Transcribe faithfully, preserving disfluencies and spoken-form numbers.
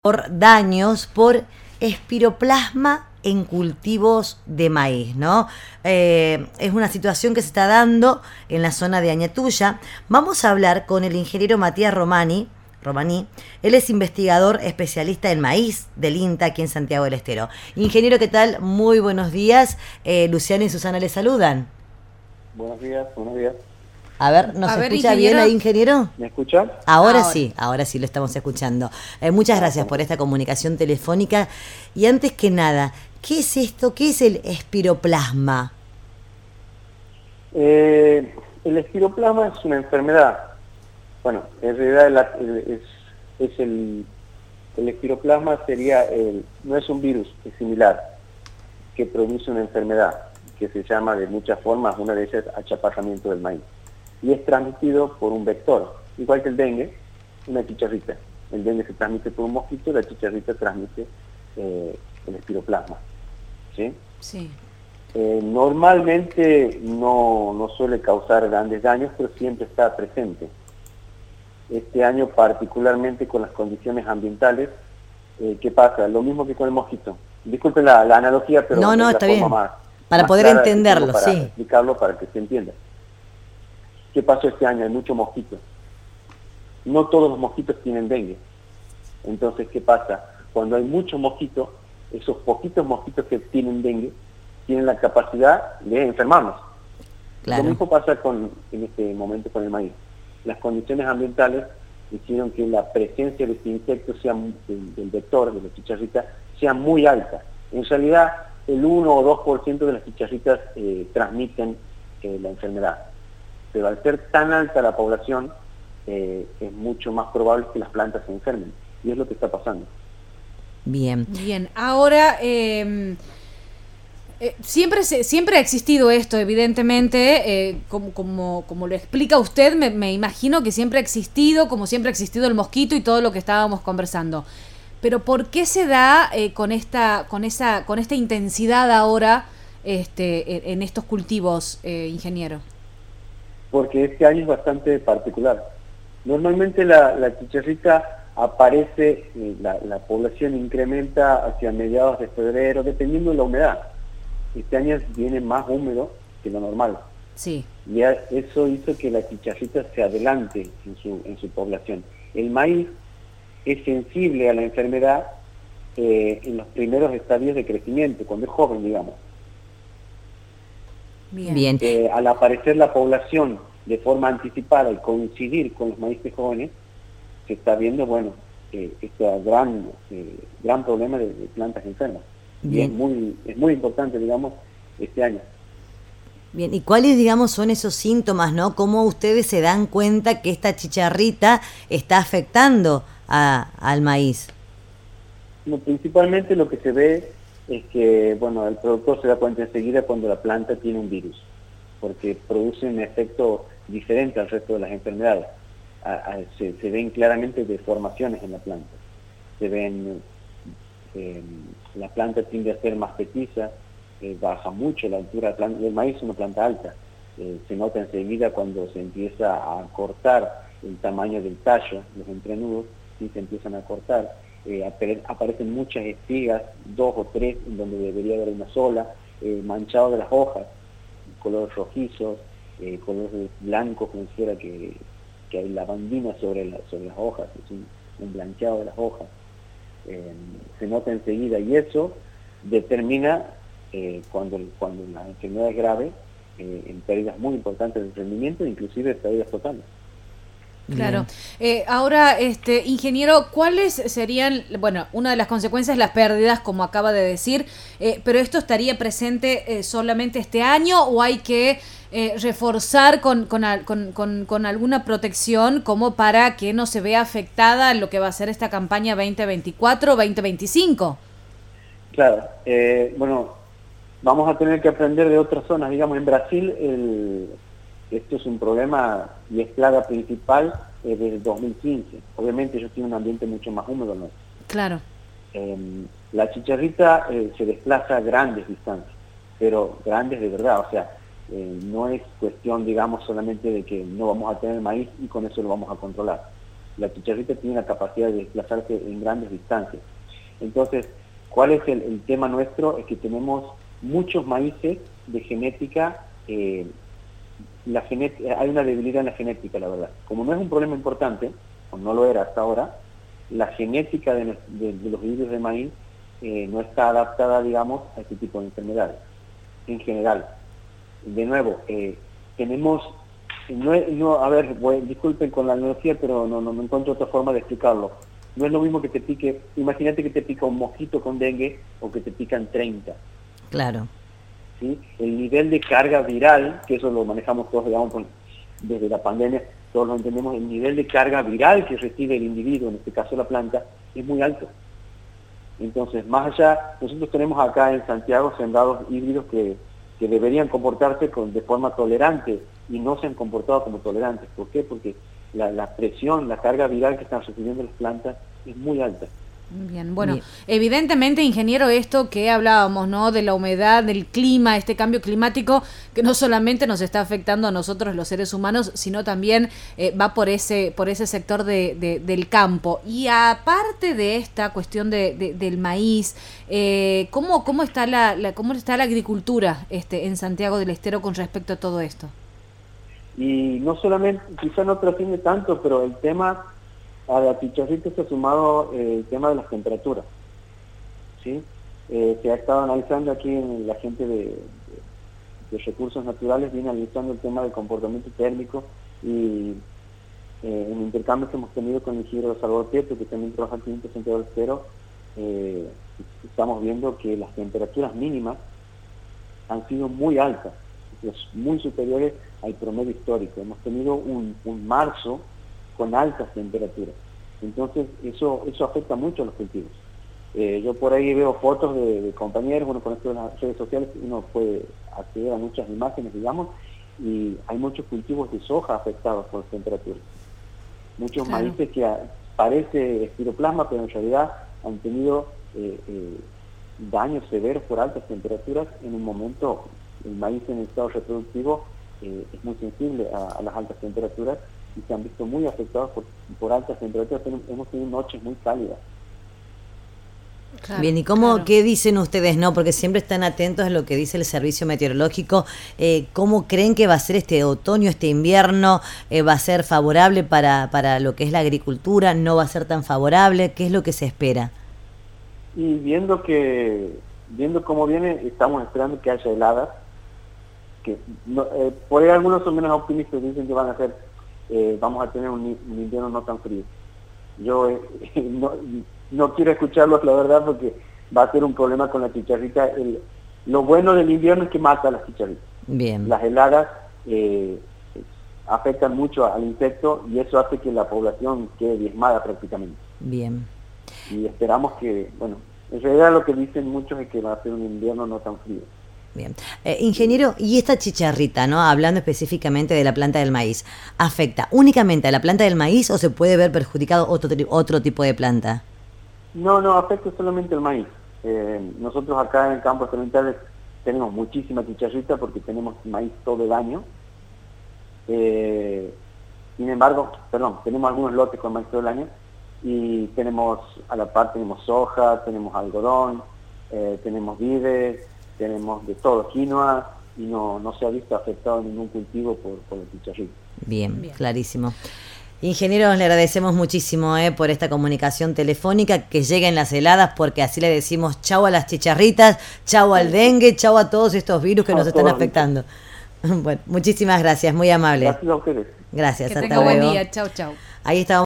por daños por espiroplasma en cultivos de maíz, ¿no? Eh, es una situación que se está dando en la zona de Añatuya. Vamos a hablar con el ingeniero Matías Romani, Romaní. Él es investigador especialista en maíz del INTA aquí en Santiago del Estero. Ingeniero, ¿qué tal? Muy buenos días. Eh, Luciano y Susana le saludan. Buenos días, buenos días. A ver, ¿nos A ver, escucha ingeniero. bien ahí, ingeniero? ¿Me escuchan? Ahora, Ahora. sí, ahora sí lo estamos escuchando. Eh, muchas gracias por esta comunicación telefónica. Y antes que nada, ¿qué es esto? ¿Qué es el espiroplasma? Eh, el espiroplasma es una enfermedad. Bueno, en realidad el, es, es el, el espiroplasma sería, el, no es un virus, es similar, que produce una enfermedad que se llama de muchas formas, una de ellas achaparramiento del maíz. Y es transmitido por un vector, igual que el dengue, una chicharrita. El dengue se transmite por un mosquito, la chicharrita transmite eh, el espiroplasma. ¿Sí? Sí. Eh, normalmente no, no suele causar grandes daños, pero siempre está presente. Este año particularmente con las condiciones ambientales, eh, ¿qué pasa? Lo mismo que con el mosquito. Disculpen la, la analogía, pero No, no, es la está forma bien. más, Para más poder clara que entenderlo, tengo para sí. explicarlo para que se entienda. ¿Qué pasó este año? Hay muchos mosquitos. No todos los mosquitos tienen dengue. Entonces, ¿qué pasa? Cuando hay muchos mosquitos, esos poquitos mosquitos que tienen dengue tienen la capacidad de enfermarnos. Claro. Lo mismo pasa con, en este momento con el maíz. Las condiciones ambientales hicieron que la presencia de este insecto, sea, del, del vector, de la chicharrita, sea muy alta. En realidad, el uno o dos por ciento de las chicharritas eh, transmiten eh, la enfermedad. Pero al ser tan alta la población, eh, es mucho más probable que las plantas se enfermen. Y es lo que está pasando. Bien. Bien, ahora eh, eh, siempre se, siempre ha existido esto, evidentemente, eh, como, como, como lo explica usted, me, me imagino que siempre ha existido, como siempre ha existido el mosquito y todo lo que estábamos conversando. Pero ¿por qué se da eh, con esta, con esa, con esta intensidad ahora, este, en, en estos cultivos, eh, ingeniero? Porque este año es bastante particular. Normalmente la, la chicharrita aparece, eh, la, la población incrementa hacia mediados de febrero, dependiendo de la humedad. Este año viene más húmedo que lo normal. Sí. Y a, eso hizo que la chicharrita se adelante en su, en su población. El maíz es sensible a la enfermedad eh, en los primeros estadios de crecimiento, cuando es joven, digamos. Bien. Bien. Eh, al aparecer la población de forma anticipada y coincidir con los maíces jóvenes, se está viendo, bueno, eh, este gran, eh, gran problema de, de plantas enfermas. Bien. Y es muy, es muy importante, digamos, este año. Bien, ¿y cuáles, digamos, son esos síntomas, no? ¿Cómo ustedes se dan cuenta que esta chicharrita está afectando a, al maíz? No, principalmente lo que se ve es que, bueno, el productor se da cuenta enseguida cuando la planta tiene un virus, porque produce un efecto diferente al resto de las enfermedades. A, a, se, se ven claramente deformaciones en la planta. Se ven, eh, la planta tiende a ser más petiza, eh, baja mucho la altura de la planta. El maíz es una planta alta. Eh, se nota enseguida cuando se empieza a cortar el tamaño del tallo, los entrenudos, y se empiezan a cortar. Eh, apare, aparecen muchas espigas, dos o tres, en donde debería haber una sola, eh, manchado de las hojas, colores rojizos, eh, colores blancos, como si fuera que, que hay lavandina sobre, la, sobre las hojas, es un, un blanqueado de las hojas. Eh, se nota enseguida y eso determina eh, cuando, cuando la enfermedad es grave, eh, en pérdidas muy importantes del rendimiento, inclusive pérdidas totales. Claro. Eh, ahora, este ingeniero, ¿cuáles serían, bueno, una de las consecuencias, las pérdidas, como acaba de decir, eh, pero esto estaría presente eh, solamente este año o hay que eh, reforzar con, con, con, con, con alguna protección como para que no se vea afectada lo que va a ser esta campaña veinte veinticuatro veinte veinticinco? Claro, eh, bueno, vamos a tener que aprender de otras zonas. Digamos, en Brasil el, esto es un problema y es plaga principal eh, desde el dos mil quince. Obviamente ellos tienen un ambiente mucho más húmedo, ¿no? Claro. Eh, la chicharrita eh, se desplaza a grandes distancias, pero grandes de verdad. O sea, eh, no es cuestión, digamos, solamente de que no vamos a tener maíz y con eso lo vamos a controlar. La chicharrita tiene la capacidad de desplazarse en grandes distancias. Entonces, ¿cuál es el, el tema nuestro? Es que tenemos muchos maíces de genética, eh, la genet hay una debilidad en la genética, la verdad. Como no es un problema importante, o no lo era hasta ahora, la genética de, de, de los híbridos de maíz eh, no está adaptada, digamos, a este tipo de enfermedades, en general. De nuevo, eh, tenemos, no, no, a ver, bueno, disculpen con la analogía, pero no, no me encuentro otra forma de explicarlo. No es lo mismo que te pique, imagínate que te pica un mosquito con dengue o que te pican treinta. Claro. ¿Sí? El nivel de carga viral, que eso lo manejamos todos, digamos, con, desde la pandemia, todos lo entendemos, el nivel de carga viral que recibe el individuo, en este caso la planta, es muy alto. Entonces, más allá, nosotros tenemos acá en Santiago sembrados híbridos que, que deberían comportarse con, de forma tolerante y no se han comportado como tolerantes. ¿Por qué? Porque la, la presión, la carga viral que están recibiendo las plantas es muy alta. Bien, bueno, Bien. Evidentemente, ingeniero, esto que hablábamos, ¿no? De la humedad, del clima, este cambio climático, que no solamente nos está afectando a nosotros los seres humanos, sino también eh, va por ese, por ese sector de, de, del campo. Y aparte de esta cuestión de, de, del maíz, eh, ¿cómo, cómo está la, la, cómo está la agricultura este, en Santiago del Estero con respecto a todo esto? Y no solamente, quizá no trasciende tanto, pero el tema a la chicharrita se ha sumado eh, el tema de las temperaturas, ¿sí? Eh, se ha estado analizando aquí en la gente de, de, de recursos naturales, viene analizando el tema del comportamiento térmico y eh, en intercambios que hemos tenido con el ingeniero Salvador Prieto, que también trabaja aquí en Santiago del Estero, eh, estamos viendo que las temperaturas mínimas han sido muy altas, muy superiores al promedio histórico. Hemos tenido un, un marzo con altas temperaturas. Entonces, eso eso afecta mucho a los cultivos. Eh, yo por ahí veo fotos de, de compañeros, bueno, con esto de las redes sociales uno puede acceder a muchas imágenes, digamos, y hay muchos cultivos de soja afectados por las temperaturas. Muchos claro. maíces que a, parece espiroplasma, pero en realidad han tenido eh, eh, daños severos por altas temperaturas. En un momento, el maíz en el estado reproductivo eh, es muy sensible a, a las altas temperaturas, y se han visto muy afectados por, por altas temperaturas. Hemos tenido noches muy cálidas. Claro, Bien, ¿y cómo, claro. qué dicen ustedes, no? Porque siempre están atentos a lo que dice el servicio meteorológico. Eh, ¿Cómo creen que va a ser este otoño, este invierno? Eh, ¿Va a ser favorable para, para lo que es la agricultura? ¿No va a ser tan favorable? ¿Qué es lo que se espera? Y viendo que viendo cómo viene, estamos esperando que haya heladas. Que no, eh, por ahí algunos son menos optimistas, dicen que van a ser Eh, vamos a tener un, un invierno no tan frío. Yo eh, no, no quiero escucharlos, la verdad, porque va a ser un problema con la chicharrita. El, lo bueno del invierno es que mata a las chicharritas. Bien. Las heladas eh, afectan mucho al insecto y eso hace que la población quede diezmada prácticamente. Bien. Y esperamos que, bueno, en realidad lo que dicen muchos es que va a ser un invierno no tan frío. Bien. Eh, ingeniero, ¿y esta chicharrita, no, hablando específicamente de la planta del maíz, afecta únicamente a la planta del maíz o se puede ver perjudicado otro, otro tipo de planta? No, no, afecta solamente el maíz. Eh, nosotros acá en el campo experimental tenemos muchísima chicharrita porque tenemos maíz todo el año. Eh, sin embargo, perdón, tenemos algunos lotes con maíz todo el año y tenemos, a la par tenemos soja, tenemos algodón, eh, tenemos vides, tenemos de todo, quinoa, y no, no se ha visto afectado ningún cultivo por, por el chicharrito. Bien, Bien, clarísimo. Ingenieros, le agradecemos muchísimo eh, por esta comunicación telefónica, que lleguen las heladas, porque así le decimos chau a las chicharritas, chau al dengue, chau a todos estos virus que a nos están todos. afectando. Bueno, muchísimas gracias, muy amable. Gracias a ustedes. Gracias, que hasta tenga luego. buen día, chau, chau. Ahí está.